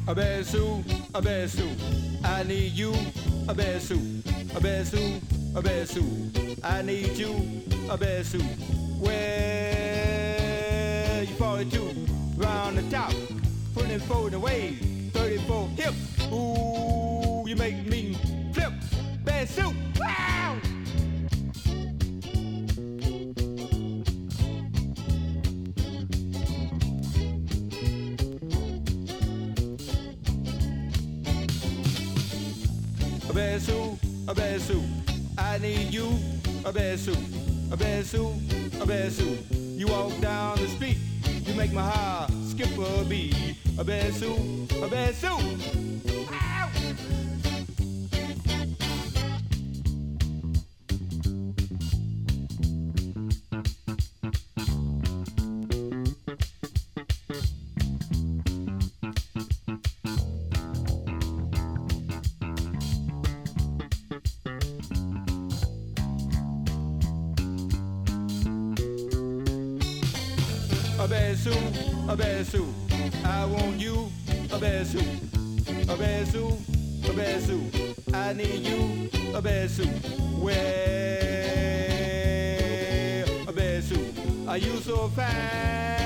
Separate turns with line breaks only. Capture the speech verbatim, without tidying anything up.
a bear suit, a bear suit. I need you, a bear suit, a bear suit, a bear suit. I need you, a bear suit. Where you forty-two, round the top, putting it forward away, thirty-four hip. Ooh, you make me flip, bear suit. Wow! A bear suit, a bear suit. I need you, a bear suit, a bear suit, a bear suit. You walk down the street, you make my heart skip a beat. A bear suit, a bear suit. Ow! A bear suit, a bear suit. I want you, a bear suit, a bear suit, a bear suit. I need you, a bear suit. Wear a bear suit. Are you so fine?